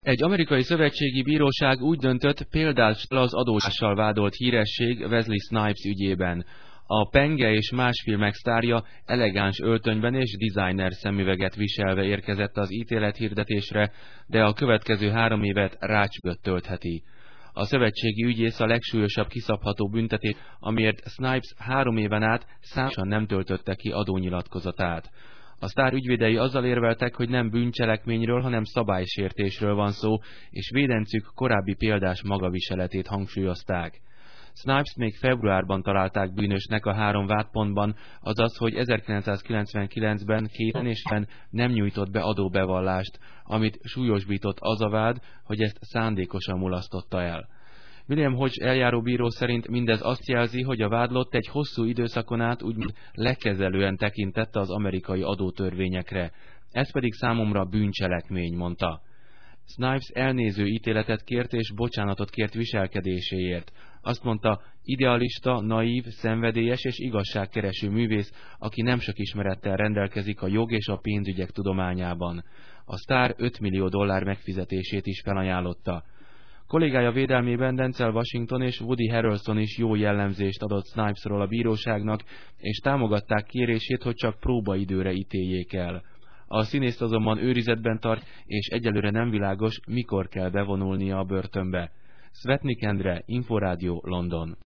Egy amerikai szövetségi bíróság úgy döntött, példát az adózással vádolt híresség Wesley Snipes ügyében. A Penge és más filmek sztárja elegáns öltönyben és designer szemüveget viselve érkezett az ítélethirdetésre, de a következő 3 évet rácsböt töltheti. A szövetségi ügyész a legsúlyosabb kiszabható büntetés, amiért Snipes 3 éven át számosan nem töltötte ki adónyilatkozatát. A sztár ügyvédei azzal érveltek, hogy nem bűncselekményről, hanem szabálysértésről van szó, és védencük korábbi példás magaviseletét hangsúlyozták. Snipes még februárban találták bűnösnek a 3 vádpontban, azaz, hogy 1999-ben 2 évben nem nyújtott be adóbevallást, amit súlyosbított az a vád, hogy ezt szándékosan mulasztotta el. William Hodge eljáróbíró szerint mindez azt jelzi, hogy a vádlott egy hosszú időszakon át úgymond lekezelően tekintette az amerikai adótörvényekre. Ez pedig számomra bűncselekmény, mondta. Snipes elnéző ítéletet kért és bocsánatot kért viselkedéséért. Azt mondta, idealista, naív, szenvedélyes és igazságkereső művész, aki nem sok ismerettel rendelkezik a jog és a pénzügyek tudományában. A sztár $5 millió megfizetését is felajánlotta. Kollégája védelmében Denzel Washington és Woody Harrelson is jó jellemzést adott Snipesról a bíróságnak, és támogatták kérését, hogy csak próbaidőre ítéljék el. A színészt azonban őrizetben tart, és egyelőre nem világos, mikor kell bevonulnia a börtönbe. Svetnik Endre, Inforádió, London.